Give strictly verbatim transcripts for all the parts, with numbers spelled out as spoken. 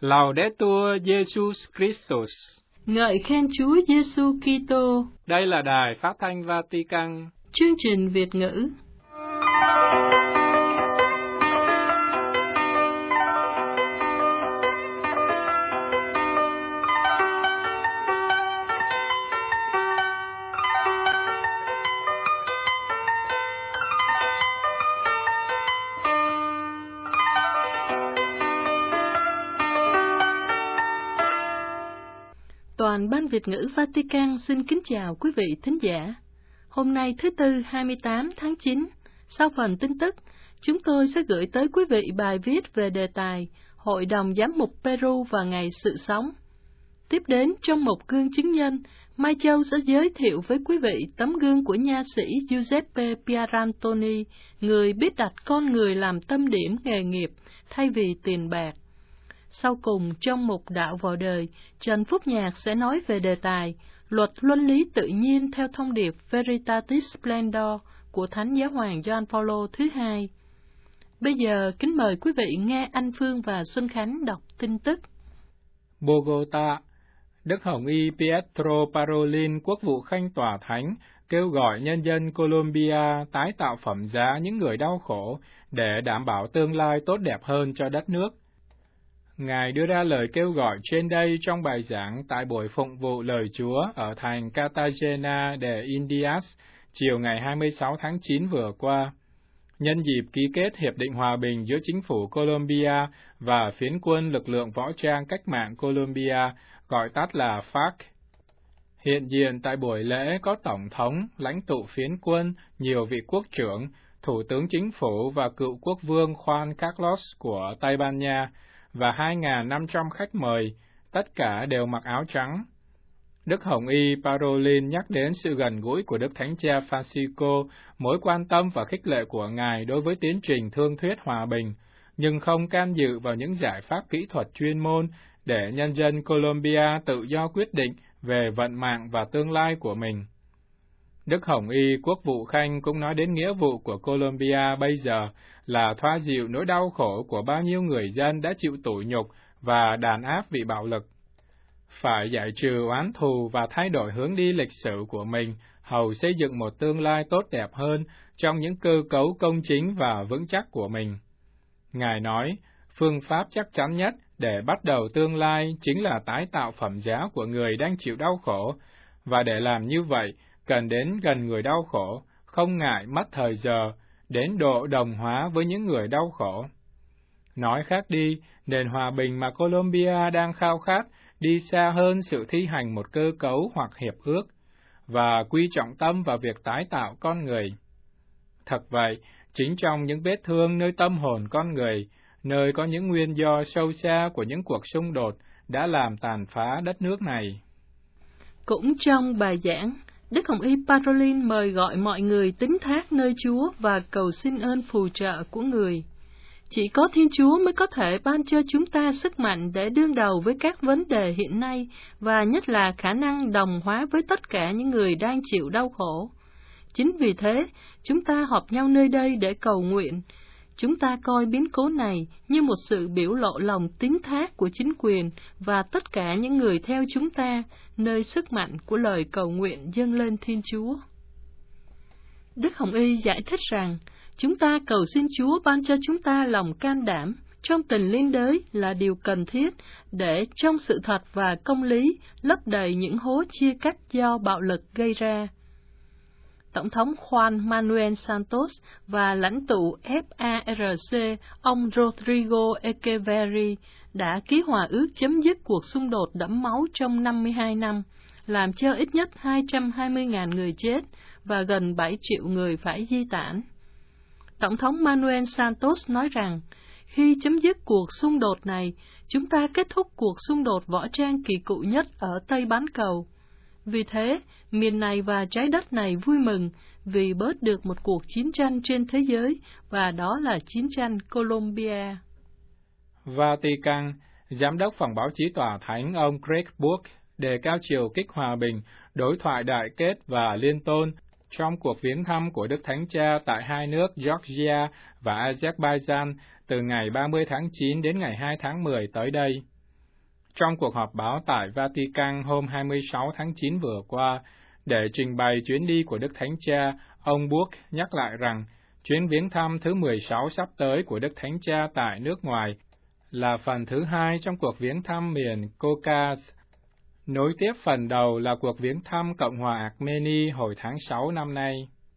Laudetur Jesus Christus. Ngợi khen Chúa Giêsu Kitô. Đây là đài phát thanh Vatican. Chương trình Việt ngữ. Toàn ban Việt ngữ Vatican xin kính chào quý vị thính giả. Hôm nay thứ Tư hai mươi tám tháng chín, sau phần tin tức, chúng tôi sẽ gửi tới quý vị bài viết về đề tài Hội đồng Giám mục Peru và Ngày Sự Sống. Tiếp đến trong một gương chứng nhân, Mai Châu sẽ giới thiệu với quý vị tấm gương của nha sĩ Giuseppe Pierantoni, người biết đặt con người làm tâm điểm nghề nghiệp thay vì tiền bạc. Sau cùng, trong mục Đạo vào đời, Trần Phúc Nhạc sẽ nói về đề tài Luật luân lý tự nhiên theo thông điệp Veritatis Splendor của Thánh Giáo hoàng Gioan Phaolô thứ hai. Bây giờ, kính mời quý vị nghe Anh Phương và Xuân Khánh đọc tin tức. Bogota, Đức Hồng Y Pietro Parolin, Quốc vụ Khanh Tòa Thánh, kêu gọi nhân dân Colombia tái tạo phẩm giá những người đau khổ để đảm bảo tương lai tốt đẹp hơn cho đất nước. Ngài đưa ra lời kêu gọi trên đây trong bài giảng tại buổi phụng vụ lời Chúa ở thành Cartagena de Indias chiều ngày hai mươi sáu tháng chín vừa qua, nhân dịp ký kết Hiệp định Hòa bình giữa chính phủ Colombia và phiến quân lực lượng võ trang cách mạng Colombia, gọi tắt là FARC. Hiện diện tại buổi lễ có Tổng thống, lãnh tụ phiến quân, nhiều vị quốc trưởng, Thủ tướng Chính phủ và cựu quốc vương Juan Carlos của Tây Ban Nha, và hai nghìn năm trăm khách mời, tất cả đều mặc áo trắng. Đức Hồng Y Parolin nhắc đến sự gần gũi của Đức Thánh Cha Francisco, mối quan tâm và khích lệ của Ngài đối với tiến trình thương thuyết hòa bình, nhưng không can dự vào những giải pháp kỹ thuật chuyên môn để nhân dân Colombia tự do quyết định về vận mạng và tương lai của mình. Đức Hồng Y Quốc vụ Khanh cũng nói đến nghĩa vụ của Colombia bây giờ là thoa dịu nỗi đau khổ của bao nhiêu người dân đã chịu tủi nhục và đàn áp vì bạo lực. Phải giải trừ oán thù và thay đổi hướng đi lịch sử của mình, hầu xây dựng một tương lai tốt đẹp hơn trong những cơ cấu công chính và vững chắc của mình. Ngài nói, phương pháp chắc chắn nhất để bắt đầu tương lai chính là tái tạo phẩm giá của người đang chịu đau khổ, và để làm như vậy, cần đến gần người đau khổ, không ngại mất thời giờ, đến độ đồng hóa với những người đau khổ. Nói khác đi, nền hòa bình mà Colombia đang khao khát đi xa hơn sự thi hành một cơ cấu hoặc hiệp ước, và quy trọng tâm vào việc tái tạo con người. Thật vậy, chính trong những vết thương nơi tâm hồn con người, nơi có những nguyên do sâu xa của những cuộc xung đột đã làm tàn phá đất nước này. Cũng trong bài giảng, Đức Hồng Y Parolin mời gọi mọi người tín thác nơi Chúa và cầu xin ơn phù trợ của người. Chỉ có Thiên Chúa mới có thể ban cho chúng ta sức mạnh để đương đầu với các vấn đề hiện nay, và nhất là khả năng đồng hóa với tất cả những người đang chịu đau khổ. Chính vì thế, chúng ta họp nhau nơi đây để cầu nguyện. Chúng ta coi biến cố này như một sự biểu lộ lòng tín thác của chính quyền và tất cả những người theo chúng ta, nơi sức mạnh của lời cầu nguyện dâng lên Thiên Chúa. Đức Hồng Y giải thích rằng, chúng ta cầu xin Chúa ban cho chúng ta lòng can đảm trong tình liên đới là điều cần thiết để trong sự thật và công lý lấp đầy những hố chia cắt do bạo lực gây ra. Tổng thống Juan Manuel Santos và lãnh tụ ép a rờ xê ông Rodrigo Echeverri đã ký hòa ước chấm dứt cuộc xung đột đẫm máu trong năm mươi hai năm, làm cho ít nhất hai trăm hai mươi nghìn người chết và gần bảy triệu người phải di tản. Tổng thống Manuel Santos nói rằng, khi chấm dứt cuộc xung đột này, chúng ta kết thúc cuộc xung đột võ trang kỳ cựu nhất ở Tây Bán Cầu. Vì thế, miền này và trái đất này vui mừng vì bớt được một cuộc chiến tranh trên thế giới, và đó là chiến tranh Colombia. Vatican, Giám đốc phòng báo chí Tòa Thánh ông Greg Burke đề cao chiều kích hòa bình, đối thoại đại kết và liên tôn trong cuộc viếng thăm của Đức Thánh Cha tại hai nước Georgia và Azerbaijan từ ngày ba mươi tháng chín đến ngày hai tháng mười tới đây. trong cuộc họp báo tại Vatican hôm hai mươi sáu tháng chín vừa qua, để trình bày chuyến đi của Đức Thánh Cha, ông Burke nhắc lại rằng chuyến viếng thăm thứ mười sáu sắp tới của Đức Thánh Cha tại nước ngoài là phần thứ hai trong cuộc viếng thăm miền Caucasus, nối tiếp phần đầu là cuộc viếng thăm Cộng hòa Armenia hồi tháng sáu năm nay.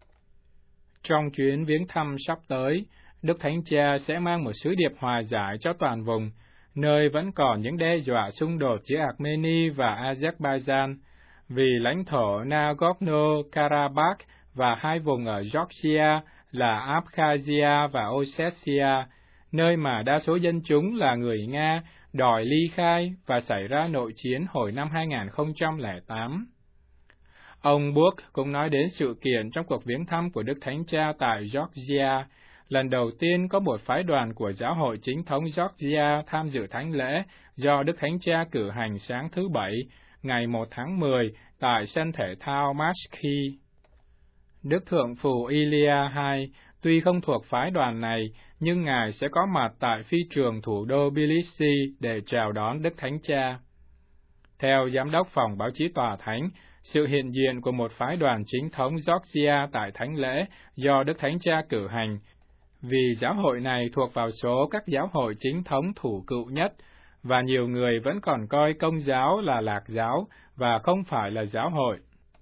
Trong chuyến viếng thăm sắp tới, Đức Thánh Cha sẽ mang một sứ điệp hòa giải cho toàn vùng, nơi vẫn còn những đe dọa xung đột giữa Armenia và Azerbaijan, vì lãnh thổ Nagorno-Karabakh và hai vùng ở Georgia là Abkhazia và Ossetia, nơi mà đa số dân chúng là người Nga, đòi ly khai và xảy ra nội chiến hồi năm hai không không tám. Ông Burke cũng nói đến sự kiện trong cuộc viếng thăm của Đức Thánh Cha tại Georgia. Lần đầu tiên có một phái đoàn của giáo hội chính thống Georgia tham dự thánh lễ do Đức Thánh Cha cử hành sáng thứ Bảy, ngày một tháng mười, tại sân thể thao Mashki. Đức Thượng phụ Ilia đệ nhị, tuy không thuộc phái đoàn này, nhưng Ngài sẽ có mặt tại phi trường thủ đô Tbilisi để chào đón Đức Thánh Cha. Theo Giám đốc Phòng Báo chí Tòa Thánh, sự hiện diện của một phái đoàn chính thống Georgia tại thánh lễ do Đức Thánh Cha cử hành, vì giáo hội này thuộc vào số các giáo hội chính thống thủ cựu nhất, và nhiều người vẫn còn coi Công giáo là lạc giáo và không phải là giáo hội.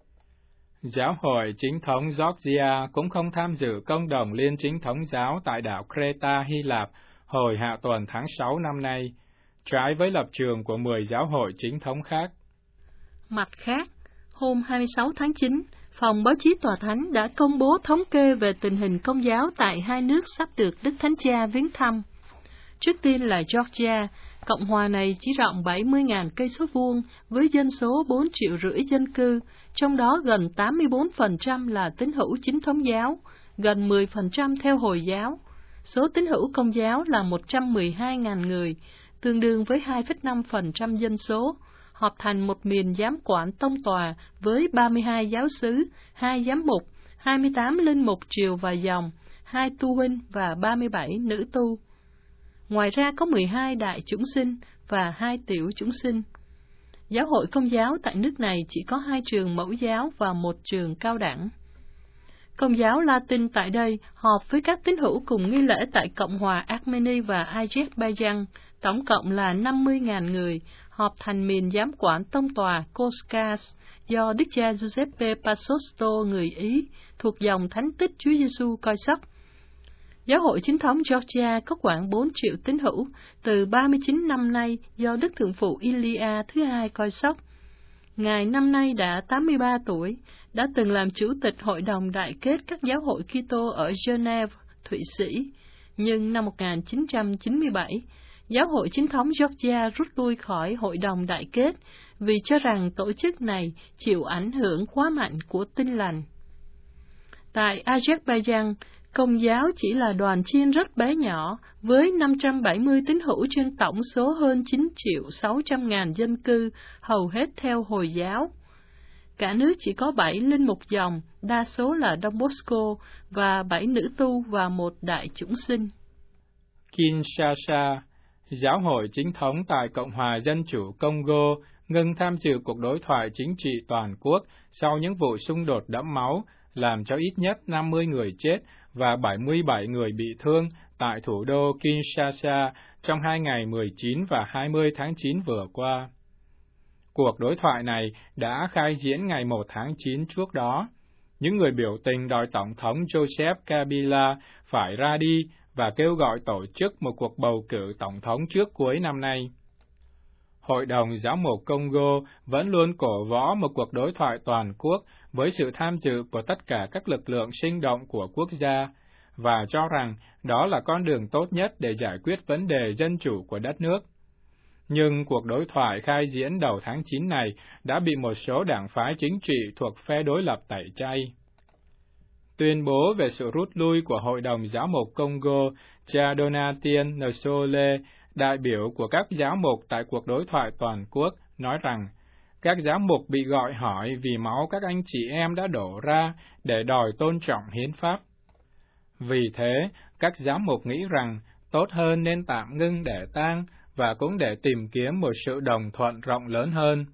Giáo hội chính thống Georgia cũng không tham dự công đồng liên chính thống giáo tại đảo Creta, Hy Lạp hồi hạ tuần tháng sáu năm nay, trái với lập trường của mười giáo hội chính thống khác. Mặt khác, hôm hai mươi sáu tháng chín, Phòng Báo chí Tòa Thánh đã công bố thống kê về tình hình Công giáo tại hai nước sắp được Đức Thánh Cha viếng thăm. Trước tiên là Georgia. Cộng hòa này chỉ rộng bảy mươi nghìn cây số vuông với dân số bốn triệu rưỡi dân cư, trong đó gần tám mươi bốn phần trăm là tín hữu chính thống giáo, gần mười phần trăm theo Hồi giáo. Số tín hữu Công giáo là một trăm mười hai nghìn người, tương đương với hai phẩy năm phần trăm dân số, họp thành một miền giám quản tông tòa với ba mươi hai giáo xứ, hai giám mục, hai mươi tám linh mục triều và dòng, hai tu huynh và ba mươi bảy nữ tu. Ngoài ra có mười hai đại chủng sinh và hai tiểu chủng sinh. Giáo hội Công giáo tại nước này chỉ có hai trường mẫu giáo và một trường cao đẳng. Công giáo Latin tại đây họp với các tín hữu cùng nghi lễ tại Cộng hòa Armenia và Azerbaijan, tổng cộng là năm mươi nghìn người, họp thành miền giám quản tông tòa Koskas do Đức cha Giuseppe Pasosto người Ý thuộc dòng Thánh tích Chúa Giêsu coi sóc. Giáo hội chính thống Georgia có khoảng bốn triệu tín hữu, từ ba mươi chín năm nay do Đức Thượng phụ Ilia thứ hai coi sóc. Ngài năm nay đã tám mươi ba tuổi, đã từng làm chủ tịch Hội đồng Đại kết các giáo hội Kitô ở Geneva, Thụy Sĩ. Nhưng năm một nghìn chín trăm chín mươi bảy, giáo hội chính thống Georgia rút lui khỏi Hội đồng Đại kết vì cho rằng tổ chức này chịu ảnh hưởng quá mạnh của Tin lành. Tại Azerbaijan, Công giáo chỉ là đoàn chiên rất bé nhỏ, với năm trăm bảy mươi tín hữu trên tổng số hơn chín triệu sáu trăm ngàn dân cư, hầu hết theo Hồi giáo. Cả nước chỉ có bảy linh mục dòng, đa số là Đông Bosco, và bảy nữ tu và một đại chủng sinh. Kinshasa, giáo hội chính thống tại Cộng hòa Dân chủ Congo, ngừng tham dự cuộc đối thoại chính trị toàn quốc sau những vụ xung đột đẫm máu, làm cho ít nhất năm mươi người chết và bảy mươi bảy người bị thương tại thủ đô Kinshasa trong hai ngày mười chín và hai mươi tháng chín vừa qua. Cuộc đối thoại này đã khai diễn ngày một tháng chín trước đó. Những người biểu tình đòi Tổng thống Joseph Kabila phải ra đi và kêu gọi tổ chức một cuộc bầu cử tổng thống trước cuối năm nay. Hội đồng Giáo mục Congo vẫn luôn cổ võ một cuộc đối thoại toàn quốc với sự tham dự của tất cả các lực lượng sinh động của quốc gia, và cho rằng đó là con đường tốt nhất để giải quyết vấn đề dân chủ của đất nước. Nhưng cuộc đối thoại khai diễn đầu tháng chín này đã bị một số đảng phái chính trị thuộc phe đối lập tẩy chay. Tuyên bố về sự rút lui của Hội đồng Giáo mục Congo, cha Donatien Nsole, đại biểu của các giáo mục tại cuộc đối thoại toàn quốc, nói rằng các giáo mục bị gọi hỏi vì máu các anh chị em đã đổ ra để đòi tôn trọng hiến pháp. Vì thế, các giám mục nghĩ rằng tốt hơn nên tạm ngưng để tang và cũng để tìm kiếm một sự đồng thuận rộng lớn hơn.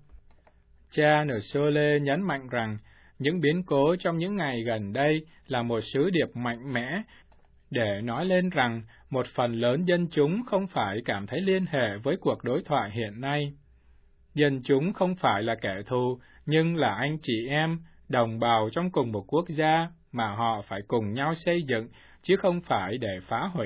Cha Nsole nhấn mạnh rằng những biến cố trong những ngày gần đây là một sứ điệp mạnh mẽ để nói lên rằng một phần lớn dân chúng không phải cảm thấy liên hệ với cuộc đối thoại hiện nay. Dân chúng không phải là kẻ thù, nhưng là anh chị em, đồng bào trong cùng một quốc gia mà họ phải cùng nhau xây dựng, chứ không phải để phá hủy.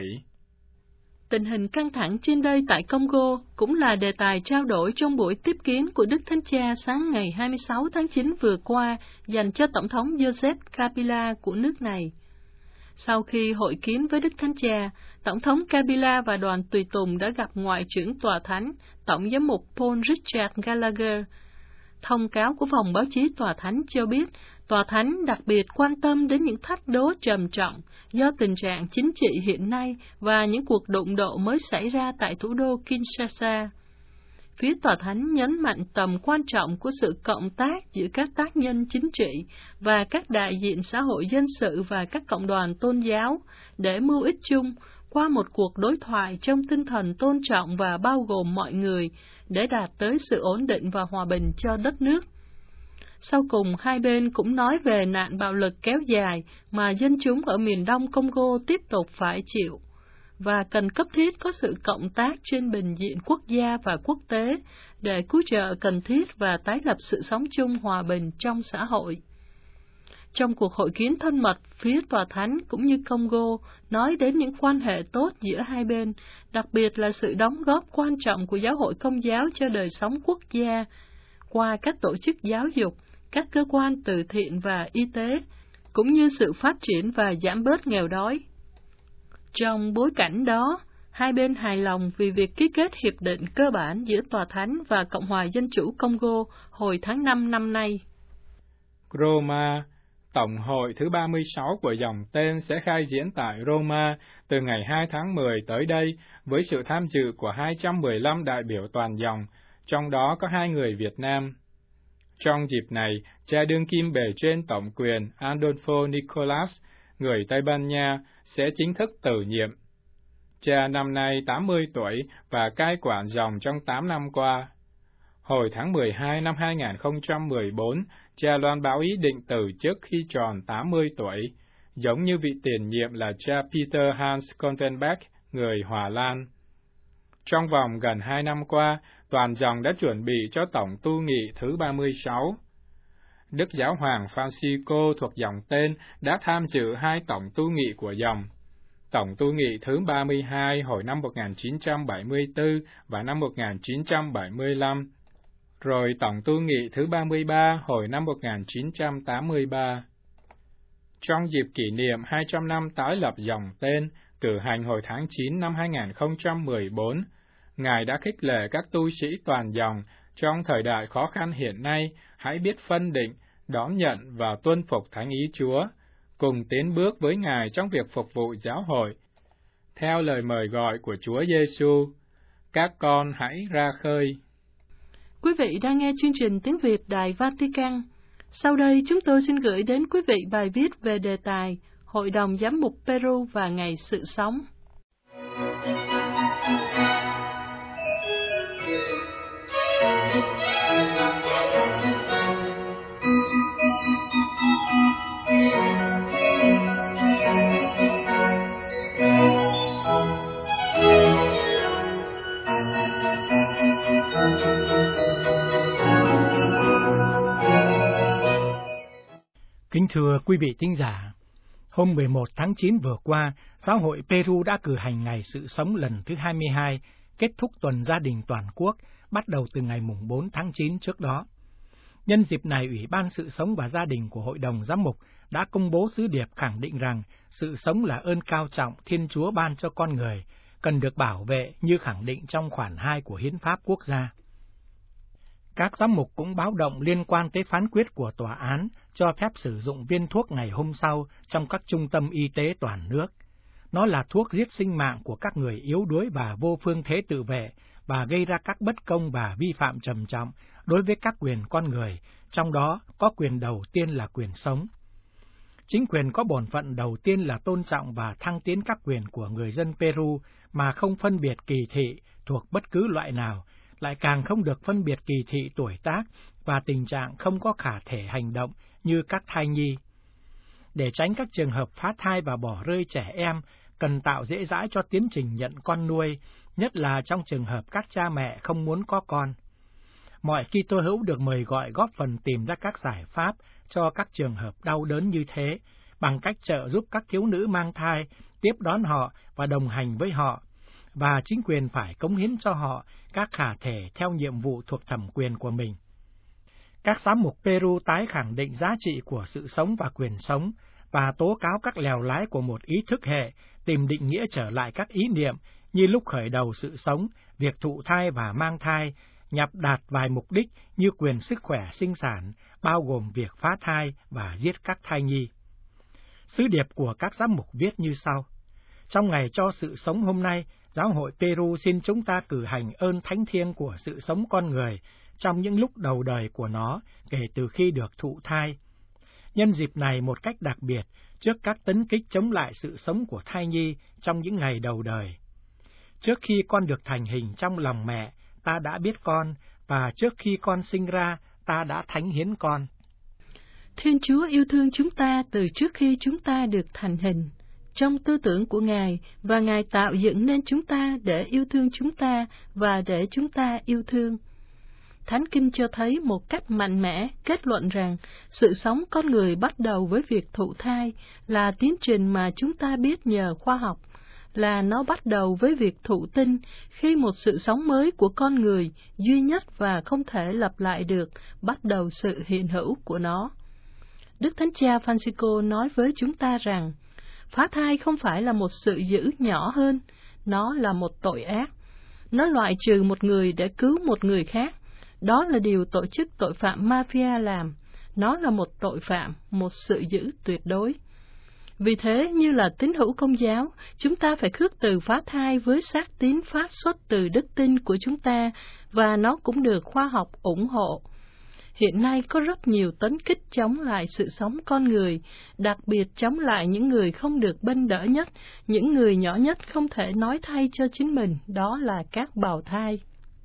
Tình hình căng thẳng trên đây tại Congo cũng là đề tài trao đổi trong buổi tiếp kiến của Đức Thánh Cha sáng ngày hai mươi sáu tháng chín vừa qua dành cho Tổng thống Joseph Kabila của nước này. Sau khi hội kiến với Đức Thánh Cha, Tổng thống Kabila và đoàn tùy tùng đã gặp Ngoại trưởng Tòa Thánh, Tổng giám mục Paul Richard Gallagher. Thông cáo của phòng báo chí Tòa Thánh cho biết, Tòa Thánh đặc biệt quan tâm đến những thách đố trầm trọng do tình trạng chính trị hiện nay và những cuộc đụng độ mới xảy ra tại thủ đô Kinshasa. Phía Tòa Thánh nhấn mạnh tầm quan trọng của sự cộng tác giữa các tác nhân chính trị và các đại diện xã hội dân sự và các cộng đoàn tôn giáo để mưu ích chung qua một cuộc đối thoại trong tinh thần tôn trọng và bao gồm mọi người để đạt tới sự ổn định và hòa bình cho đất nước. Sau cùng, hai bên cũng nói về nạn bạo lực kéo dài mà dân chúng ở miền đông Congo tiếp tục phải chịu, và cần cấp thiết có sự cộng tác trên bình diện quốc gia và quốc tế để cứu trợ cần thiết và tái lập sự sống chung hòa bình trong xã hội. Trong cuộc hội kiến thân mật, phía Tòa Thánh cũng như Congo nói đến những quan hệ tốt giữa hai bên, đặc biệt là sự đóng góp quan trọng của giáo hội Công giáo cho đời sống quốc gia, qua các tổ chức giáo dục, các cơ quan từ thiện và y tế, cũng như sự phát triển và giảm bớt nghèo đói. Trong bối cảnh đó, hai bên hài lòng vì việc ký kết hiệp định cơ bản giữa Tòa Thánh và Cộng hòa Dân chủ Congo hồi tháng năm năm nay. Roma, Tổng hội thứ ba mươi sáu của dòng tên sẽ khai diễn tại Roma từ ngày hai tháng mười tới đây với sự tham dự của hai trăm mười lăm đại biểu toàn dòng, trong đó có hai người Việt Nam. Trong dịp này, cha đương kim bề trên tổng quyền Adolfo Nicolas, người Tây Ban Nha, sẽ chính thức từ nhiệm. Cha năm nay tám mươi tuổi và cai quản dòng trong tám năm qua. Hồi tháng mười hai năm hai nghìn không trăm mười bốn, cha loan báo ý định từ chức khi tròn tám mươi tuổi, giống như vị tiền nhiệm là cha Peter Hans Kontenbach, người Hòa Lan. Trong vòng gần hai năm qua, toàn dòng đã chuẩn bị cho tổng tu nghị thứ ba mươi sáu. Đức Giáo hoàng Francisco thuộc dòng tên đã tham dự hai tổng tu nghị của dòng. Tổng tu nghị thứ ba mươi hai hồi năm một nghìn chín trăm bảy mươi tư và năm một nghìn chín trăm bảy mươi lăm, rồi tổng tu nghị thứ ba mươi ba hồi năm một nghìn chín trăm tám mươi ba. Trong dịp kỷ niệm hai trăm năm tái lập dòng tên, cử hành hồi tháng chín năm hai nghìn không trăm mười bốn, Ngài đã khích lệ các tu sĩ toàn dòng trong thời đại khó khăn hiện nay hãy biết phân định, đón nhận và tuân phục Thánh ý Chúa, cùng tiến bước với Ngài trong việc phục vụ giáo hội. Theo lời mời gọi của Chúa Giêsu, các con hãy ra khơi. Quý vị đang nghe chương trình tiếng Việt Đài Vatican. Sau đây chúng tôi xin gửi đến quý vị bài viết về đề tài Hội đồng Giám mục Peru và Ngày Sự Sống. Kính thưa quý vị thính giả, hôm mười một tháng chín vừa qua, Giáo hội Peru đã cử hành Ngày Sự Sống lần thứ hai mươi hai, kết thúc tuần gia đình toàn quốc, bắt đầu từ ngày mùng bốn tháng chín trước đó. Nhân dịp này, Ủy ban Sự Sống và Gia đình của Hội đồng Giám mục đã công bố sứ điệp khẳng định rằng sự sống là ơn cao trọng Thiên Chúa ban cho con người, cần được bảo vệ như khẳng định trong khoản hai của Hiến pháp quốc gia. Các giám mục cũng báo động liên quan tới phán quyết của tòa án cho phép sử dụng viên thuốc ngày hôm sau trong các trung tâm y tế toàn nước. Nó là thuốc giết sinh mạng của các người yếu đuối và vô phương thế tự vệ và gây ra các bất công và vi phạm trầm trọng đối với các quyền con người, trong đó có quyền đầu tiên là quyền sống. Chính quyền có bổn phận đầu tiên là tôn trọng và thăng tiến các quyền của người dân Peru mà không phân biệt kỳ thị thuộc bất cứ loại nào, lại càng không được phân biệt kỳ thị tuổi tác và tình trạng không có khả thể hành động như các thai nhi. Để tránh các trường hợp phá thai và bỏ rơi trẻ em, cần tạo dễ dãi cho tiến trình nhận con nuôi, nhất là trong trường hợp các cha mẹ không muốn có con. Mọi Kitô hữu được mời gọi góp phần tìm ra các giải pháp cho các trường hợp đau đớn như thế, bằng cách trợ giúp các thiếu nữ mang thai, tiếp đón họ và đồng hành với họ, và chính quyền phải cống hiến cho họ các khả thể theo nhiệm vụ thuộc thẩm quyền của mình. Các giám mục Peru tái khẳng định giá trị của sự sống và quyền sống, và tố cáo các lèo lái của một ý thức hệ tìm định nghĩa trở lại các ý niệm như lúc khởi đầu sự sống, việc thụ thai và mang thai, nhằm đạt vài mục đích như quyền sức khỏe sinh sản, bao gồm việc phá thai và giết các thai nhi. Sứ điệp của các giám mục viết như sau: Trong ngày cho sự sống hôm nay, Giáo hội Peru xin chúng ta cử hành ơn thánh thiêng của sự sống con người trong những lúc đầu đời của nó kể từ khi được thụ thai. Nhân dịp này một cách đặc biệt, trước các tấn kích chống lại sự sống của thai nhi trong những ngày đầu đời. Trước khi con được thành hình trong lòng mẹ, ta đã biết con, và trước khi con sinh ra, ta đã thánh hiến con. Thiên Chúa yêu thương chúng ta từ trước khi chúng ta được thành hình, trong tư tưởng của Ngài, và Ngài tạo dựng nên chúng ta để yêu thương chúng ta và để chúng ta yêu thương. Thánh Kinh cho thấy một cách mạnh mẽ kết luận rằng sự sống con người bắt đầu với việc thụ thai, là tiến trình mà chúng ta biết nhờ khoa học, là nó bắt đầu với việc thụ tinh, khi một sự sống mới của con người, duy nhất và không thể lặp lại được, bắt đầu sự hiện hữu của nó. Đức Thánh Cha Francisco nói với chúng ta rằng, phá thai không phải là một sự dữ nhỏ hơn, nó là một tội ác. Nó loại trừ một người để cứu một người khác. Đó là điều tổ chức tội phạm mafia làm. Nó là một tội phạm, một sự dữ tuyệt đối. Vì thế, như là tín hữu Công giáo, chúng ta phải khước từ phá thai với xác tín phát xuất từ đức tin của chúng ta, và nó cũng được khoa học ủng hộ. Hiện nay có rất nhiều tấn kích chống lại sự sống con người, đặc biệt chống lại những người không được bênh đỡ nhất, những người nhỏ nhất không thể nói thay cho chính mình, đó là các bào thai.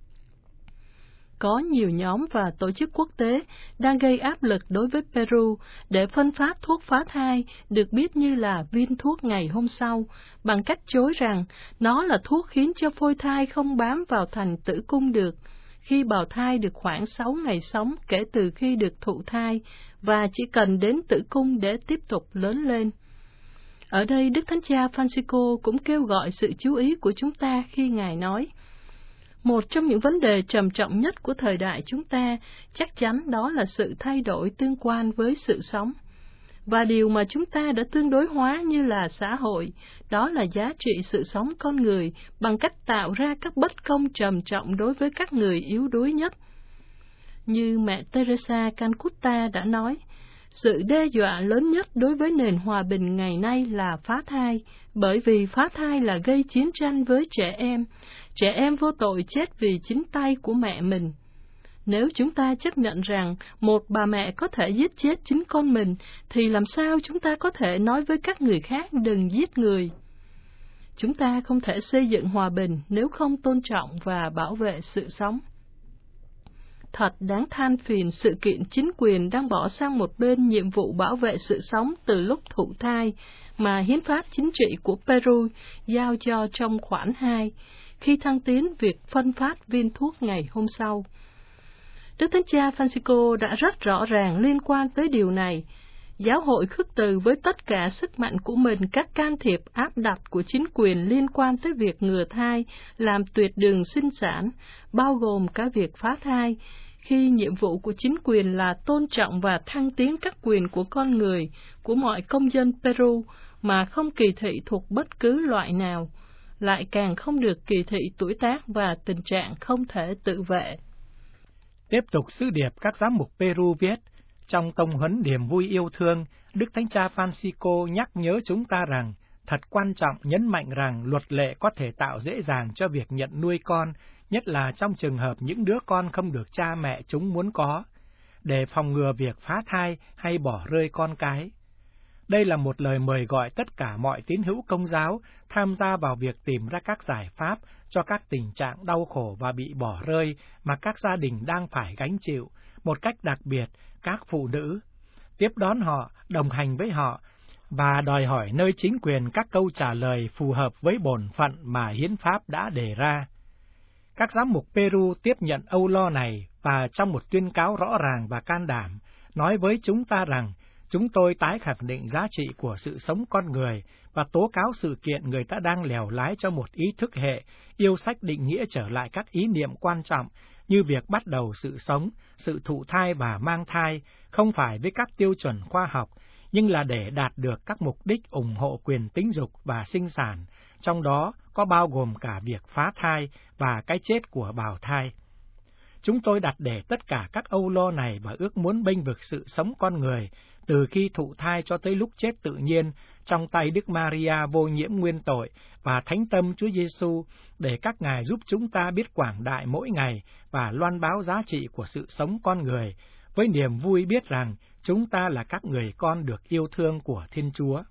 Có nhiều nhóm và tổ chức quốc tế đang gây áp lực đối với Peru để phân phát thuốc phá thai, được biết như là viên thuốc ngày hôm sau, bằng cách chối rằng nó là thuốc khiến cho phôi thai không bám vào thành tử cung được, khi bào thai được khoảng sáu ngày sống kể từ khi được thụ thai, và chỉ cần đến tử cung để tiếp tục lớn lên. Ở đây, Đức Thánh Cha Francisco cũng kêu gọi sự chú ý của chúng ta khi Ngài nói, một trong những vấn đề trầm trọng nhất của thời đại chúng ta chắc chắn đó là sự thay đổi tương quan với sự sống. Và điều mà chúng ta đã tương đối hóa như là xã hội, đó là giá trị sự sống con người bằng cách tạo ra các bất công trầm trọng đối với các người yếu đuối nhất. Như mẹ Teresa Calcutta đã nói, sự đe dọa lớn nhất đối với nền hòa bình ngày nay là phá thai, bởi vì phá thai là gây chiến tranh với trẻ em. Trẻ em vô tội chết vì chính tay của mẹ mình. Nếu chúng ta chấp nhận rằng một bà mẹ có thể giết chết chính con mình, thì làm sao chúng ta có thể nói với các người khác đừng giết người? Chúng ta không thể xây dựng hòa bình nếu không tôn trọng và bảo vệ sự sống. Thật đáng than phiền sự kiện chính quyền đang bỏ sang một bên nhiệm vụ bảo vệ sự sống từ lúc thụ thai mà hiến pháp chính trị của Peru giao cho trong khoản hai, khi thăng tiến việc phân phát viên thuốc ngày hôm sau. Đức Thánh Cha Francisco đã rất rõ ràng liên quan tới điều này. Giáo hội khước từ với tất cả sức mạnh của mình các can thiệp áp đặt của chính quyền liên quan tới việc ngừa thai, làm tuyệt đường sinh sản, bao gồm cả việc phá thai, khi nhiệm vụ của chính quyền là tôn trọng và thăng tiến các quyền của con người, của mọi công dân Peru, mà không kỳ thị thuộc bất cứ loại nào, lại càng không được kỳ thị tuổi tác và tình trạng không thể tự vệ. Tiếp tục sứ điệp các giám mục Peru viết, trong tông huấn niềm vui yêu thương, Đức Thánh Cha Francisco nhắc nhớ chúng ta rằng, thật quan trọng nhấn mạnh rằng luật lệ có thể tạo dễ dàng cho việc nhận nuôi con, nhất là trong trường hợp những đứa con không được cha mẹ chúng muốn có, để phòng ngừa việc phá thai hay bỏ rơi con cái. Đây là một lời mời gọi tất cả mọi tín hữu Công giáo tham gia vào việc tìm ra các giải pháp cho các tình trạng đau khổ và bị bỏ rơi mà các gia đình đang phải gánh chịu, một cách đặc biệt các phụ nữ, tiếp đón họ, đồng hành với họ, và đòi hỏi nơi chính quyền các câu trả lời phù hợp với bổn phận mà hiến pháp đã đề ra. Các giám mục Peru tiếp nhận âu lo này và trong một tuyên cáo rõ ràng và can đảm, nói với chúng ta rằng chúng tôi tái khẳng định giá trị của sự sống con người và tố cáo sự kiện người ta đang lèo lái cho một ý thức hệ, yêu sách định nghĩa trở lại các ý niệm quan trọng như việc bắt đầu sự sống, sự thụ thai và mang thai, không phải với các tiêu chuẩn khoa học, nhưng là để đạt được các mục đích ủng hộ quyền tính dục và sinh sản, trong đó có bao gồm cả việc phá thai và cái chết của bào thai. Chúng tôi đặt để tất cả các âu lo này và ước muốn bênh vực sự sống con người, từ khi thụ thai cho tới lúc chết tự nhiên, trong tay Đức Maria vô nhiễm nguyên tội và Thánh Tâm Chúa Giêsu, để các ngài giúp chúng ta biết quảng đại mỗi ngày và loan báo giá trị của sự sống con người, với niềm vui biết rằng chúng ta là các người con được yêu thương của Thiên Chúa.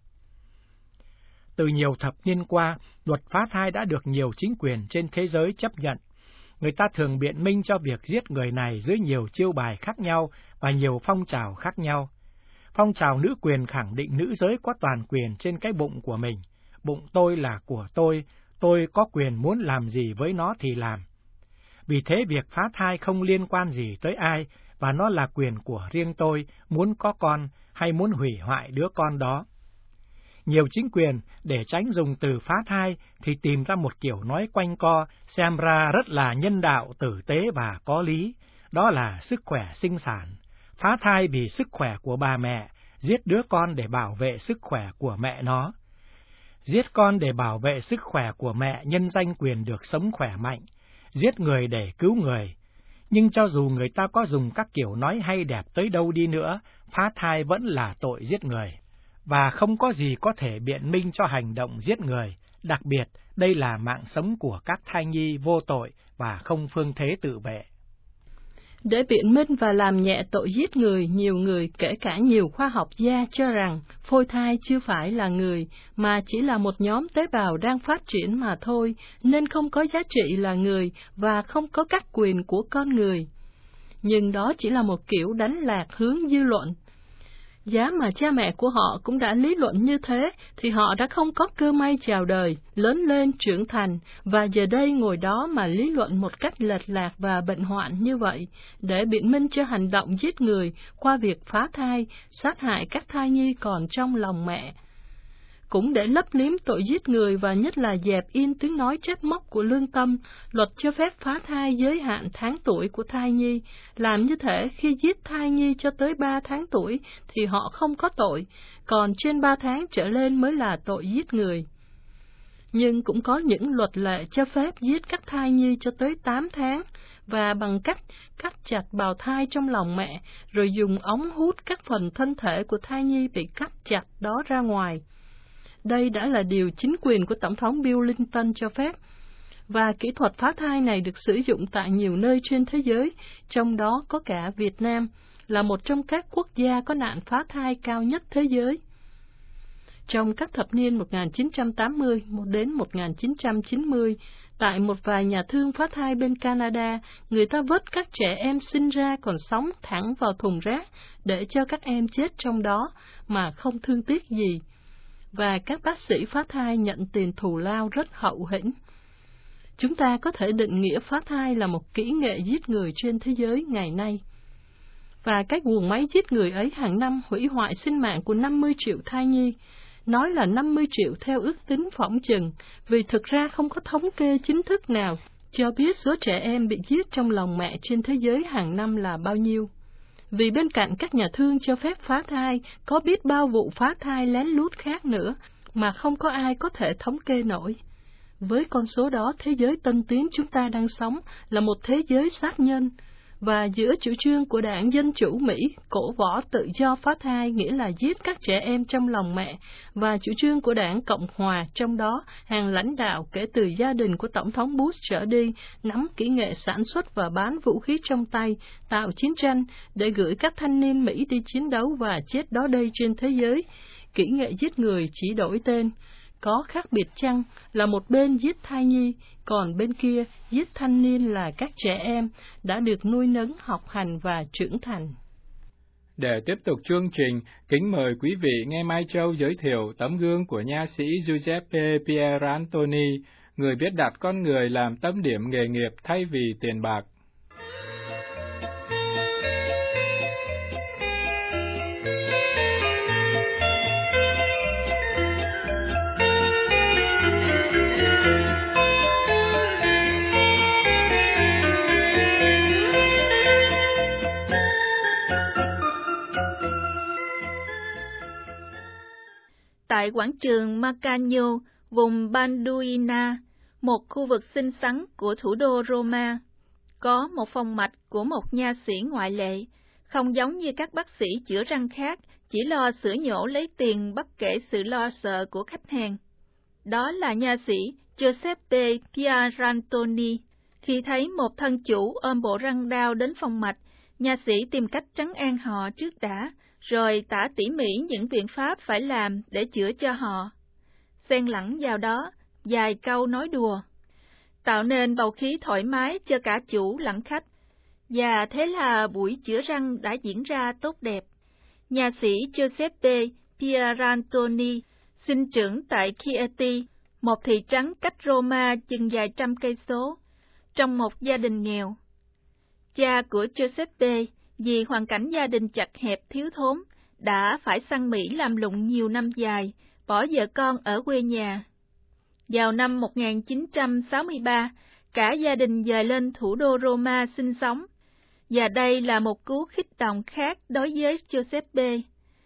Từ nhiều thập niên qua, luật phá thai đã được nhiều chính quyền trên thế giới chấp nhận. Người ta thường biện minh cho việc giết người này dưới nhiều chiêu bài khác nhau và nhiều phong trào khác nhau. Phong trào nữ quyền khẳng định nữ giới có toàn quyền trên cái bụng của mình. Bụng tôi là của tôi, tôi có quyền muốn làm gì với nó thì làm. Vì thế việc phá thai không liên quan gì tới ai, và nó là quyền của riêng tôi, muốn có con hay muốn hủy hoại đứa con đó. Nhiều chính quyền, để tránh dùng từ phá thai, thì tìm ra một kiểu nói quanh co, xem ra rất là nhân đạo, tử tế và có lý. Đó là sức khỏe sinh sản. Phá thai vì sức khỏe của bà mẹ, giết đứa con để bảo vệ sức khỏe của mẹ nó. Giết con để bảo vệ sức khỏe của mẹ nhân danh quyền được sống khỏe mạnh. Giết người để cứu người. Nhưng cho dù người ta có dùng các kiểu nói hay đẹp tới đâu đi nữa, phá thai vẫn là tội giết người. Và không có gì có thể biện minh cho hành động giết người, đặc biệt đây là mạng sống của các thai nhi vô tội và không phương thế tự vệ. Để biện minh và làm nhẹ tội giết người, nhiều người, kể cả nhiều khoa học gia, cho rằng phôi thai chưa phải là người, mà chỉ là một nhóm tế bào đang phát triển mà thôi, nên không có giá trị là người và không có các quyền của con người. Nhưng đó chỉ là một kiểu đánh lạc hướng dư luận. Giá mà cha mẹ của họ cũng đã lý luận như thế, thì họ đã không có cơ may chào đời, lớn lên, trưởng thành, và giờ đây ngồi đó mà lý luận một cách lệch lạc và bệnh hoạn như vậy, để biện minh cho hành động giết người qua việc phá thai, sát hại các thai nhi còn trong lòng mẹ. Cũng để lấp liếm tội giết người và nhất là dẹp yên tiếng nói trách móc của lương tâm, luật cho phép phá thai giới hạn tháng tuổi của thai nhi. Làm như thế, khi giết thai nhi cho tới ba tháng tuổi thì họ không có tội, còn trên ba tháng trở lên mới là tội giết người. Nhưng cũng có những luật lệ cho phép giết các thai nhi cho tới tám tháng, và bằng cách cắt chặt bào thai trong lòng mẹ, rồi dùng ống hút các phần thân thể của thai nhi bị cắt chặt đó ra ngoài. Đây đã là điều chính quyền của Tổng thống Bill Clinton cho phép, và kỹ thuật phá thai này được sử dụng tại nhiều nơi trên thế giới, trong đó có cả Việt Nam, là một trong các quốc gia có nạn phá thai cao nhất thế giới. Trong các thập niên một nghìn chín trăm tám mươi đến một nghìn chín trăm chín mươi, tại một vài nhà thương phá thai bên Canada, người ta vớt các trẻ em sinh ra còn sống thẳng vào thùng rác để cho các em chết trong đó mà không thương tiếc gì. Và các bác sĩ phá thai nhận tiền thù lao rất hậu hĩnh. Chúng ta có thể định nghĩa phá thai là một kỹ nghệ giết người trên thế giới ngày nay. Và các guồng máy giết người ấy hàng năm hủy hoại sinh mạng của năm mươi triệu thai nhi. Nói là năm mươi triệu theo ước tính phỏng chừng, vì thực ra không có thống kê chính thức nào cho biết số trẻ em bị giết trong lòng mẹ trên thế giới hàng năm là bao nhiêu. Vì bên cạnh các nhà thương cho phép phá thai, có biết bao vụ phá thai lén lút khác nữa, mà không có ai có thể thống kê nổi. Với con số đó, thế giới tân tiến chúng ta đang sống là một thế giới sát nhân, và giữa chủ trương của Đảng Dân Chủ Mỹ cổ võ tự do phá thai, nghĩa là giết các trẻ em trong lòng mẹ, và chủ trương của Đảng Cộng Hòa, trong đó hàng lãnh đạo kể từ gia đình của Tổng thống Bush trở đi, nắm kỹ nghệ sản xuất và bán vũ khí trong tay, tạo chiến tranh để gửi các thanh niên Mỹ đi chiến đấu và chết đó đây trên thế giới, kỹ nghệ giết người chỉ đổi tên. Có khác biệt chăng là một bên giết thai nhi, còn bên kia giết thanh niên là các trẻ em đã được nuôi nấng, học hành và trưởng thành. Để tiếp tục chương trình, kính mời quý vị nghe Mai Châu giới thiệu tấm gương của nha sĩ Giuseppe Pierantoni, người biết đặt con người làm tâm điểm nghề nghiệp thay vì tiền bạc. Tại quảng trường Marcagno, vùng Banduina, một khu vực xinh xắn của thủ đô Roma, có một phòng mạch của một nha sĩ ngoại lệ, không giống như các bác sĩ chữa răng khác, chỉ lo sửa nhổ lấy tiền bất kể sự lo sợ của khách hàng. Đó là nha sĩ Giuseppe Pierantoni. Khi thấy một thân chủ ôm bộ răng đao đến phòng mạch, nha sĩ tìm cách trấn an họ trước đã, rồi tả tỉ mỉ những biện pháp phải làm để chữa cho họ. Xen lẫn vào đó, vài câu nói đùa, tạo nên bầu khí thoải mái cho cả chủ lẫn khách. Và thế là buổi chữa răng đã diễn ra tốt đẹp. Nha sĩ Giuseppe Pierantoni sinh trưởng tại Chieti, một thị trấn cách Roma chừng vài trăm cây số, trong một gia đình nghèo. Cha của Giuseppe, vì hoàn cảnh gia đình chật hẹp thiếu thốn, đã phải sang Mỹ làm lụng nhiều năm dài, bỏ vợ con ở quê nhà. Vào năm một nghìn chín trăm sáu mươi ba, cả gia đình dời lên thủ đô Roma sinh sống, và đây là một cú khích động khác đối với Giuseppe.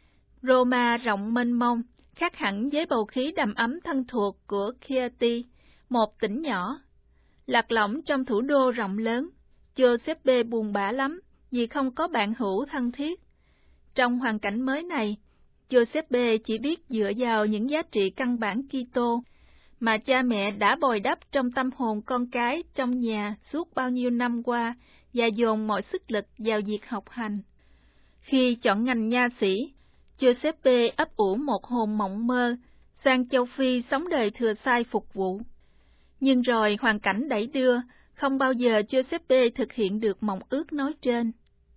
Roma rộng mênh mông, khác hẳn với bầu khí đầm ấm thân thuộc của Chieti, một tỉnh nhỏ. Lạc lõng trong thủ đô rộng lớn, Giuseppe buồn bã lắm vì không có bạn hữu thân thiết. Trong hoàn cảnh mới này, Giuseppe chỉ biết dựa vào những giá trị căn bản Kitô mà cha mẹ đã bồi đắp trong tâm hồn con cái trong nhà suốt bao nhiêu năm qua và dồn mọi sức lực vào việc học hành. Khi chọn ngành nha sĩ, Giuseppe ấp ủ một hồn mộng mơ, sang châu Phi sống đời thừa sai phục vụ. Nhưng rồi hoàn cảnh đẩy đưa, không bao giờ Giuseppe thực hiện được mộng ước nói trên.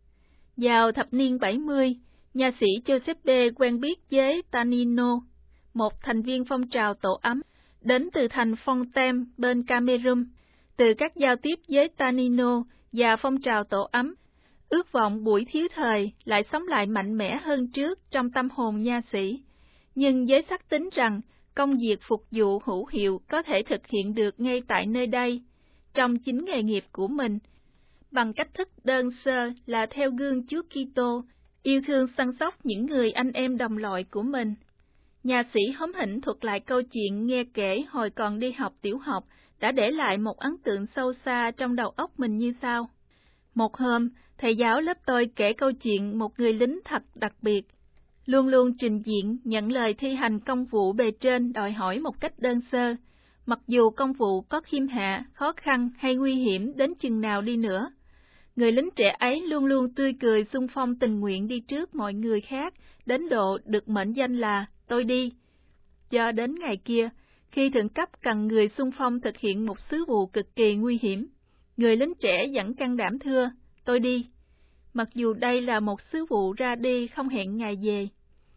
Vào thập niên bảy mươi, nha sĩ Giuseppe quen biết với Tanino, một thành viên phong trào tổ ấm, đến từ thành Fontaine bên Cameroon. Từ các giao tiếp với Tanino và phong trào tổ ấm, ước vọng buổi thiếu thời lại sống lại mạnh mẽ hơn trước trong tâm hồn nha sĩ, nhưng với xác tính rằng công việc phục vụ hữu hiệu có thể thực hiện được ngay tại nơi đây, trong chính nghề nghiệp của mình, bằng cách thức đơn sơ là theo gương Chúa Kitô, yêu thương săn sóc những người anh em đồng loại của mình. Nha sĩ hóm hỉnh thuật lại câu chuyện nghe kể hồi còn đi học tiểu học đã để lại một ấn tượng sâu xa trong đầu óc mình như sau. Một hôm, thầy giáo lớp tôi kể câu chuyện một người lính thật đặc biệt, luôn luôn trình diện nhận lời thi hành công vụ bề trên đòi hỏi một cách đơn sơ, mặc dù công vụ có khiêm hạ, khó khăn hay nguy hiểm đến chừng nào đi nữa. Người lính trẻ ấy luôn luôn tươi cười xung phong tình nguyện đi trước mọi người khác, đến độ được mệnh danh là tôi đi. Cho đến ngày kia, khi thượng cấp cần người xung phong thực hiện một sứ vụ cực kỳ nguy hiểm, người lính trẻ vẫn can đảm thưa, tôi đi, mặc dù đây là một sứ vụ ra đi không hẹn ngày về.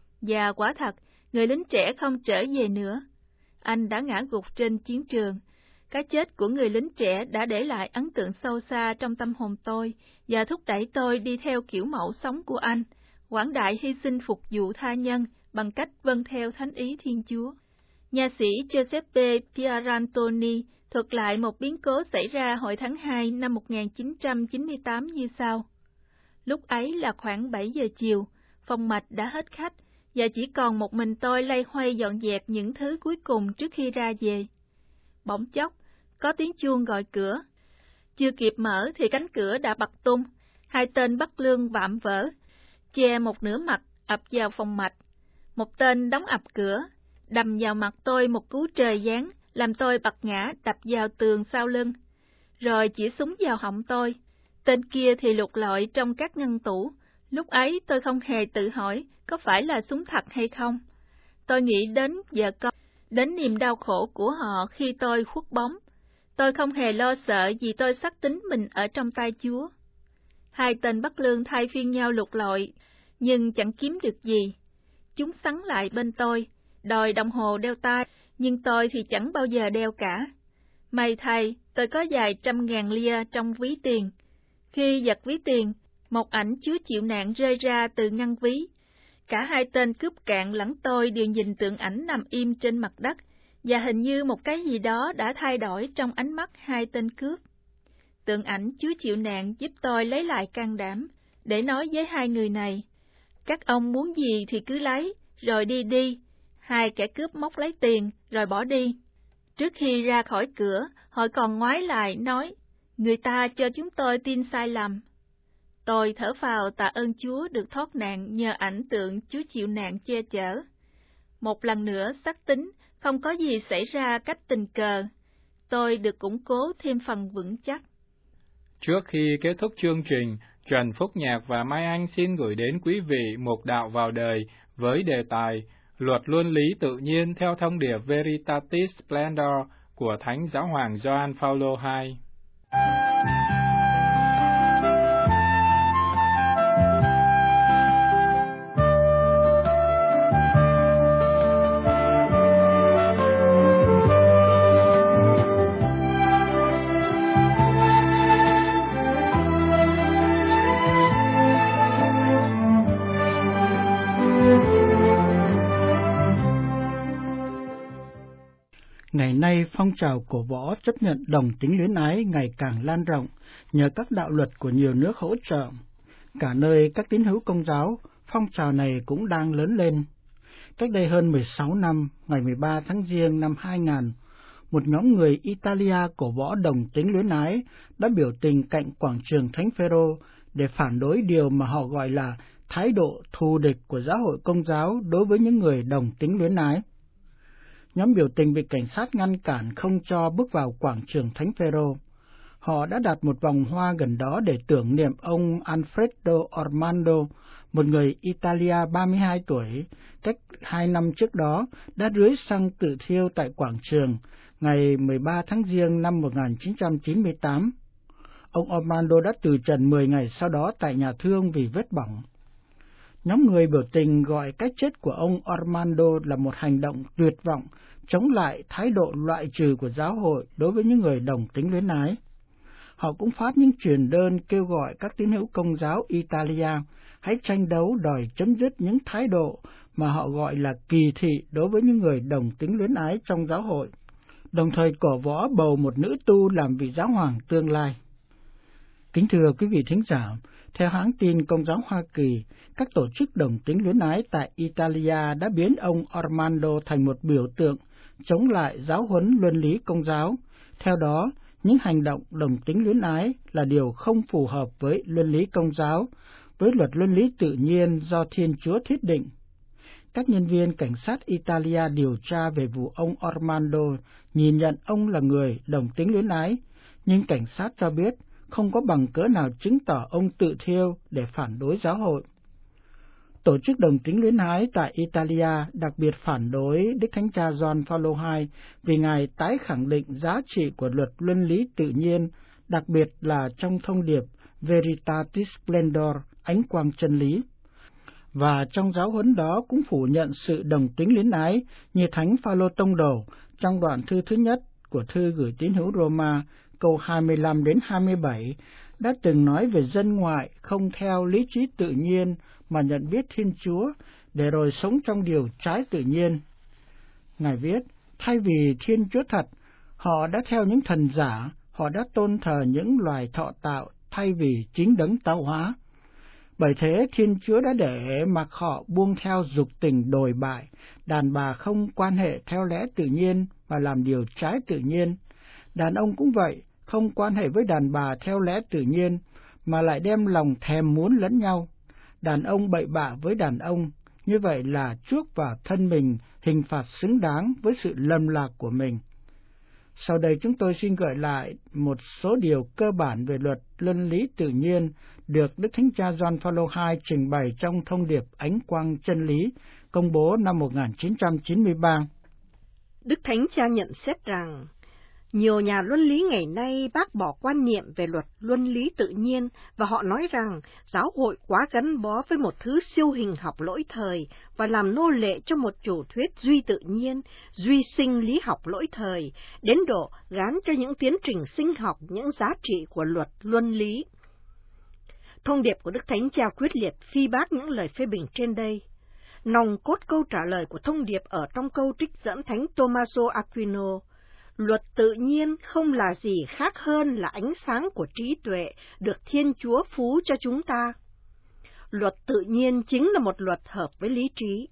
Và quả thật, người lính trẻ không trở về nữa. Anh đã ngã gục trên chiến trường. Cái chết của người lính trẻ đã để lại ấn tượng sâu xa trong tâm hồn tôi và thúc đẩy tôi đi theo kiểu mẫu sống của anh, quảng đại hy sinh phục vụ tha nhân bằng cách vâng theo thánh ý Thiên Chúa. Nha sĩ Giuseppe Pierantoni thuật lại một biến cố xảy ra hồi tháng hai năm một nghìn chín trăm chín mươi tám như sau. Lúc ấy là khoảng bảy giờ chiều, phòng mạch đã hết khách, và chỉ còn một mình tôi loay hoay dọn dẹp những thứ cuối cùng trước khi ra về. Bỗng chốc, có tiếng chuông gọi cửa. Chưa kịp mở thì cánh cửa đã bật tung, hai tên bắt lương vạm vỡ, che một nửa mặt ập vào phòng mạch. Một tên đóng ập cửa, đầm vào mặt tôi một cú trời giáng, làm tôi bật ngã đập vào tường sau lưng, rồi chỉ súng vào họng tôi. Tên kia thì lục lọi trong các ngăn tủ. Lúc ấy tôi không hề tự hỏi có phải là súng thật hay không. Tôi nghĩ đến vợ con, đến niềm đau khổ của họ khi tôi khuất bóng. Tôi không hề lo sợ vì tôi xác tín mình ở trong tay Chúa. Hai tên bất lương thay phiên nhau lục lọi, nhưng chẳng kiếm được gì. Chúng sắn lại bên tôi, đòi đồng hồ đeo tay, nhưng tôi thì chẳng bao giờ đeo cả. May thay, tôi có vài trăm ngàn lia trong ví tiền. Khi giật ví tiền, một ảnh Chúa chịu nạn rơi ra từ ngăn ví. Cả hai tên cướp cạn lẫn tôi đều nhìn tượng ảnh nằm im trên mặt đất, và hình như một cái gì đó đã thay đổi trong ánh mắt hai tên cướp. Tượng ảnh Chúa chịu nạn giúp tôi lấy lại can đảm, để nói với hai người này, các ông muốn gì thì cứ lấy, rồi đi đi. Hai kẻ cướp móc lấy tiền, rồi bỏ đi. Trước khi ra khỏi cửa, họ còn ngoái lại nói, người ta cho chúng tôi tin sai lầm. Tôi thở phào tạ ơn Chúa được thoát nạn nhờ ảnh tượng Chúa chịu nạn che chở. Một lần nữa xác tín, không có gì xảy ra cách tình cờ. Tôi được củng cố thêm phần vững chắc. Trước khi kết thúc chương trình, Trần Phúc Nhạc và Mai Anh xin gửi đến quý vị một đạo vào đời với đề tài Luật luân lý tự nhiên theo thông điệp Veritatis Splendor của Thánh Giáo hoàng Gioan Phaolô hai. Ngày nay, phong trào cổ võ chấp nhận đồng tính luyến ái ngày càng lan rộng nhờ các đạo luật của nhiều nước hỗ trợ. Cả nơi các tín hữu Công giáo, phong trào này cũng đang lớn lên. Cách đây hơn mười sáu năm, ngày mười ba tháng Giêng năm hai nghìn, một nhóm người Italia cổ võ đồng tính luyến ái đã biểu tình cạnh quảng trường Thánh Phêrô để phản đối điều mà họ gọi là thái độ thù địch của giáo hội Công giáo đối với những người đồng tính luyến ái. Nhóm biểu tình bị cảnh sát ngăn cản không cho bước vào quảng trường Thánh Phêrô. Họ đã đặt một vòng hoa gần đó để tưởng niệm ông Alfredo Ormando, một người Italia ba mươi hai tuổi, cách hai năm trước đó đã rưới xăng tự thiêu tại quảng trường ngày mười ba tháng Giêng năm một nghìn chín trăm chín mươi tám. Ông Ormando đã từ trần mười ngày sau đó tại nhà thương vì vết bỏng. Nhóm người biểu tình gọi cái chết của ông Ormando là một hành động tuyệt vọng, chống lại thái độ loại trừ của giáo hội đối với những người đồng tính luyến ái. Họ cũng phát những truyền đơn kêu gọi các tín hữu Công giáo Italia hãy tranh đấu đòi chấm dứt những thái độ mà họ gọi là kỳ thị đối với những người đồng tính luyến ái trong giáo hội, đồng thời cổ võ bầu một nữ tu làm vị giáo hoàng tương lai. Kính thưa quý vị thính giả, theo hãng tin Công giáo Hoa Kỳ, các tổ chức đồng tính luyến ái tại Italia đã biến ông Ormando thành một biểu tượng chống lại giáo huấn luân lý Công giáo. Theo đó, những hành động đồng tính luyến ái là điều không phù hợp với luân lý Công giáo, với luật luân lý tự nhiên do Thiên Chúa thiết định. Các nhân viên cảnh sát Italia điều tra về vụ ông Ormando nhìn nhận ông là người đồng tính luyến ái, nhưng cảnh sát cho biết không có bằng cớ nào chứng tỏ ông tự thiêu để phản đối giáo hội. Tổ chức đồng tính luyến ái tại Italia đặc biệt phản đối Đức Thánh Cha Gioan Phaolô hai vì Ngài tái khẳng định giá trị của luật luân lý tự nhiên, đặc biệt là trong thông điệp Veritatis Splendor, ánh quang chân lý. Và trong giáo huấn đó cũng phủ nhận sự đồng tính luyến ái như Thánh Phaolô Tông Đồ trong đoạn thư thứ nhất của thư gửi tín hữu Roma câu hai mươi lăm đến hai mươi bảy đã từng nói về dân ngoại không theo lý trí tự nhiên mà nhận biết Thiên Chúa để rồi sống trong điều trái tự nhiên. Ngài viết, thay vì Thiên Chúa thật, họ đã theo những thần giả, họ đã tôn thờ những loài thọ tạo thay vì chính đấng tạo hóa. Bởi thế Thiên Chúa đã để mặc họ buông theo dục tình đồi bại, đàn bà không quan hệ theo lẽ tự nhiên mà làm điều trái tự nhiên. Đàn ông cũng vậy, không quan hệ với đàn bà theo lẽ tự nhiên mà lại đem lòng thèm muốn lẫn nhau. Đàn ông bậy bạ với đàn ông, như vậy là chuốc vào thân mình hình phạt xứng đáng với sự lầm lạc của mình. Sau đây chúng tôi xin gợi lại một số điều cơ bản về luật luân lý tự nhiên được Đức Thánh Cha Gioan Phaolô hai trình bày trong thông điệp ánh quang chân lý công bố năm một nghìn chín trăm chín mươi ba. Đức Thánh Cha nhận xét rằng, nhiều nhà luân lý ngày nay bác bỏ quan niệm về luật luân lý tự nhiên và họ nói rằng giáo hội quá gắn bó với một thứ siêu hình học lỗi thời và làm nô lệ cho một chủ thuyết duy tự nhiên, duy sinh lý học lỗi thời, đến độ gán cho những tiến trình sinh học những giá trị của luật luân lý. Thông điệp của Đức Thánh Cha quyết liệt phi bác những lời phê bình trên đây. Nòng cốt câu trả lời của thông điệp ở trong câu trích dẫn Thánh Tommaso Aquino: luật tự nhiên không là gì khác hơn là ánh sáng của trí tuệ được Thiên Chúa phú cho chúng ta. Luật tự nhiên chính là một luật hợp với lý trí.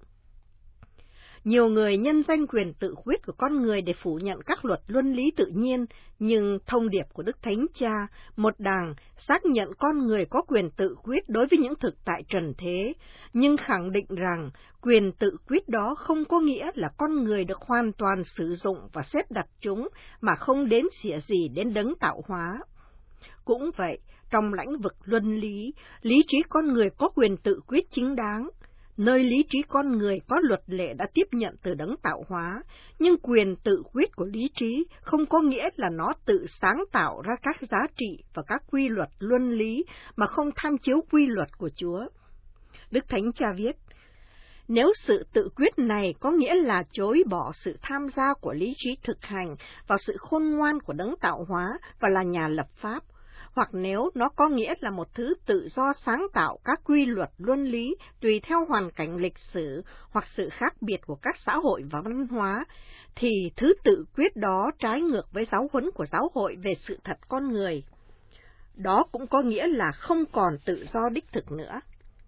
Nhiều người nhân danh quyền tự quyết của con người để phủ nhận các luật luân lý tự nhiên, nhưng thông điệp của Đức Thánh Cha, một đằng xác nhận con người có quyền tự quyết đối với những thực tại trần thế, nhưng khẳng định rằng quyền tự quyết đó không có nghĩa là con người được hoàn toàn sử dụng và xếp đặt chúng mà không đến xỉa gì đến đấng tạo hóa. Cũng vậy, trong lĩnh vực luân lý, lý trí con người có quyền tự quyết chính đáng. Nơi lý trí con người có luật lệ đã tiếp nhận từ đấng tạo hóa, nhưng quyền tự quyết của lý trí không có nghĩa là nó tự sáng tạo ra các giá trị và các quy luật luân lý mà không tham chiếu quy luật của Chúa. Đức Thánh Cha viết, nếu sự tự quyết này có nghĩa là chối bỏ sự tham gia của lý trí thực hành vào sự khôn ngoan của đấng tạo hóa và là nhà lập pháp, hoặc nếu nó có nghĩa là một thứ tự do sáng tạo các quy luật luân lý tùy theo hoàn cảnh lịch sử hoặc sự khác biệt của các xã hội và văn hóa, thì thứ tự quyết đó trái ngược với giáo huấn của giáo hội về sự thật con người. Đó cũng có nghĩa là không còn tự do đích thực nữa.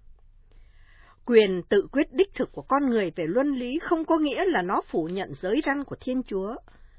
Quyền tự quyết đích thực của con người về luân lý không có nghĩa là nó phủ nhận giới răn của Thiên Chúa.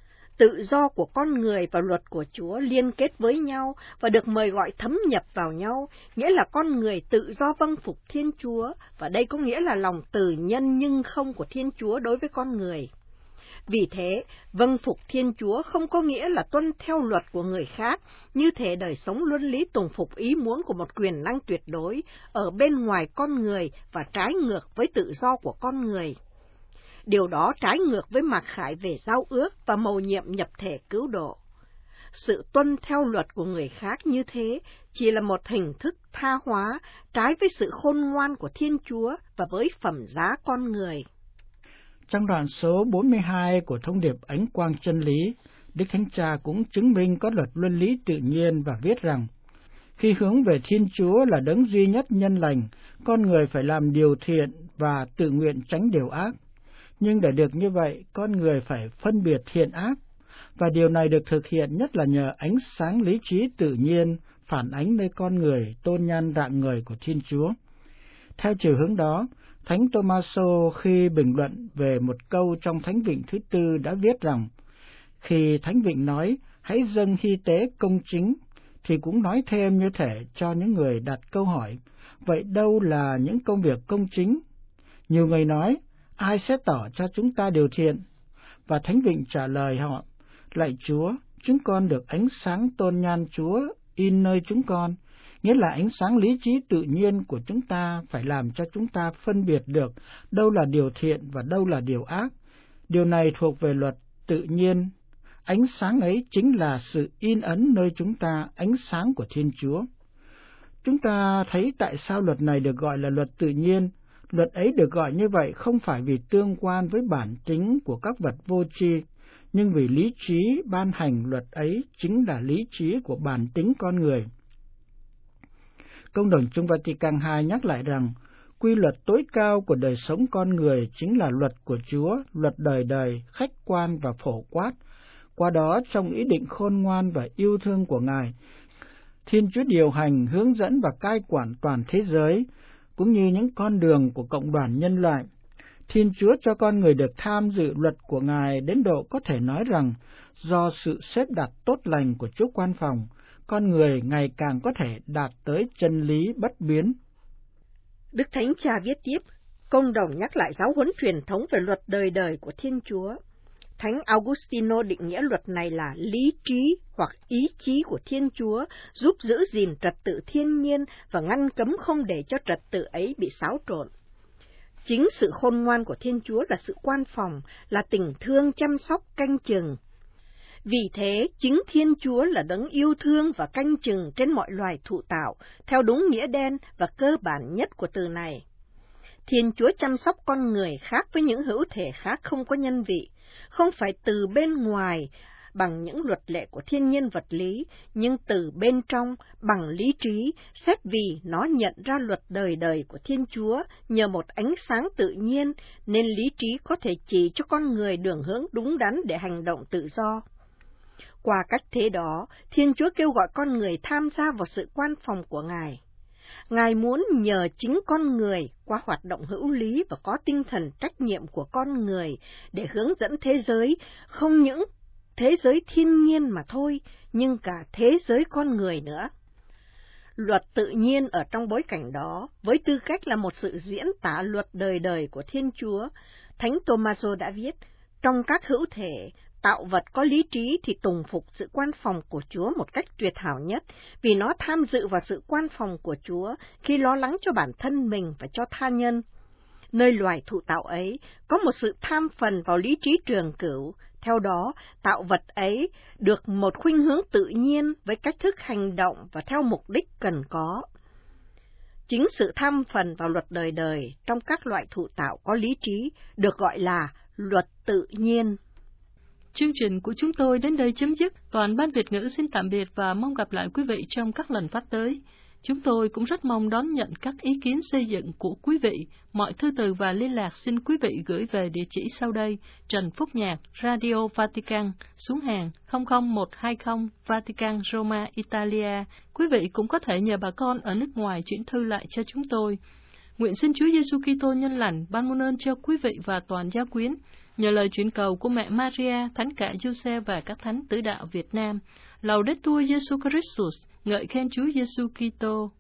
Tự do của con người và luật của Chúa liên kết với nhau và được mời gọi thấm nhập vào nhau, nghĩa là con người tự do vâng phục Thiên Chúa, và đây có nghĩa là lòng từ nhân nhưng không của Thiên Chúa đối với con người. Vì thế, vâng phục Thiên Chúa không có nghĩa là tuân theo luật của người khác, như thể đời sống luân lý tùng phục ý muốn của một quyền năng tuyệt đối ở bên ngoài con người và trái ngược với tự do của con người. Điều đó trái ngược với mặc khải về giao ước và mầu nhiệm nhập thể cứu độ. Sự tuân theo luật của người khác như thế chỉ là một hình thức tha hóa, trái với sự khôn ngoan của Thiên Chúa và với phẩm giá con người. Trong đoạn số bốn mươi hai của thông điệp Ánh Quang Chân Lý, Đức Thánh Cha cũng chứng minh có luật luân lý tự nhiên và viết rằng, khi hướng về Thiên Chúa là đấng duy nhất nhân lành, con người phải làm điều thiện và tự nguyện tránh điều ác. Nhưng để được như vậy, con người phải phân biệt thiện ác, và điều này được thực hiện nhất là nhờ ánh sáng lý trí tự nhiên phản ánh nơi con người tôn nhan rạng ngời của Thiên Chúa. Theo chiều hướng đó, Thánh Tommaso khi bình luận về một câu trong Thánh Vịnh thứ tư đã viết rằng, khi Thánh Vịnh nói hãy dâng hy tế công chính, thì cũng nói thêm như thể cho những người đặt câu hỏi, vậy đâu là những công việc công chính? Nhiều người nói, ai sẽ tỏ cho chúng ta điều thiện? Và Thánh Vịnh trả lời họ, lạy Chúa, chúng con được ánh sáng tôn nhan Chúa in nơi chúng con, nghĩa là ánh sáng lý trí tự nhiên của chúng ta phải làm cho chúng ta phân biệt được đâu là điều thiện và đâu là điều ác. Điều này thuộc về luật tự nhiên. Ánh sáng ấy chính là sự in ấn nơi chúng ta ánh sáng của Thiên Chúa. Chúng ta thấy tại sao luật này được gọi là luật tự nhiên. Luật ấy được gọi như vậy không phải vì tương quan với bản tính của các vật vô tri, nhưng vì lý trí ban hành luật ấy chính là lý trí của bản tính con người. Công đồng chung Vatican hai nhắc lại rằng, quy luật tối cao của đời sống con người chính là luật của Chúa, luật đời đời, khách quan và phổ quát. Qua đó, trong ý định khôn ngoan và yêu thương của Ngài, Thiên Chúa điều hành, hướng dẫn và cai quản toàn thế giới, cũng như những con đường của cộng đoàn nhân loại. Thiên Chúa cho con người được tham dự luật của Ngài đến độ có thể nói rằng, do sự xếp đặt tốt lành của Chúa Quan Phòng, con người ngày càng có thể đạt tới chân lý bất biến. Đức Thánh Cha viết tiếp, công đồng nhắc lại giáo huấn truyền thống về luật đời đời của Thiên Chúa. Thánh Augustino định nghĩa luật này là lý trí hoặc ý chí của Thiên Chúa, giúp giữ gìn trật tự thiên nhiên và ngăn cấm không để cho trật tự ấy bị xáo trộn. Chính sự khôn ngoan của Thiên Chúa là sự quan phòng, là tình thương chăm sóc canh chừng. Vì thế, chính Thiên Chúa là đấng yêu thương và canh chừng trên mọi loài thụ tạo, theo đúng nghĩa đen và cơ bản nhất của từ này. Thiên Chúa chăm sóc con người khác với những hữu thể khác không có nhân vị, không phải từ bên ngoài bằng những luật lệ của thiên nhiên vật lý, nhưng từ bên trong bằng lý trí, xét vì nó nhận ra luật đời đời của Thiên Chúa nhờ một ánh sáng tự nhiên, nên lý trí có thể chỉ cho con người đường hướng đúng đắn để hành động tự do. Qua cách thế đó, Thiên Chúa kêu gọi con người tham gia vào sự quan phòng của Ngài. Ngài muốn nhờ chính con người qua hoạt động hữu lý và có tinh thần trách nhiệm của con người để hướng dẫn thế giới, không những thế giới thiên nhiên mà thôi, nhưng cả thế giới con người nữa. Luật tự nhiên ở trong bối cảnh đó, với tư cách là một sự diễn tả luật đời đời của Thiên Chúa, Thánh Tô-ma-sô đã viết, trong các hữu thể, tạo vật có lý trí thì tùng phục sự quan phòng của Chúa một cách tuyệt hảo nhất, vì nó tham dự vào sự quan phòng của Chúa khi lo lắng cho bản thân mình và cho tha nhân. Nơi loài thụ tạo ấy có một sự tham phần vào lý trí trường cửu, theo đó tạo vật ấy được một khuynh hướng tự nhiên với cách thức hành động và theo mục đích cần có. Chính sự tham phần vào luật đời đời trong các loại thụ tạo có lý trí được gọi là luật tự nhiên. Chương trình của chúng tôi đến đây chấm dứt. Toàn ban Việt ngữ xin tạm biệt và mong gặp lại quý vị trong các lần phát tới. Chúng tôi cũng rất mong đón nhận các ý kiến xây dựng của quý vị. Mọi thư từ và liên lạc xin quý vị gửi về địa chỉ sau đây: Trần Phúc Nhạc, Radio Vatican, xuống hàng không không một hai không, Vatican, Roma, Italia. Quý vị cũng có thể nhờ bà con ở nước ngoài chuyển thư lại cho chúng tôi. Nguyện xin Chúa Giêsu Kitô nhân lành ban muôn ơn cho quý vị và toàn giáo quyến. Nhờ lời chuyển cầu của mẹ Maria, Thánh cả Giuse và các thánh tử đạo Việt Nam. Laudetur Jesu Christus, ngợi khen Chúa Giêsu Kitô.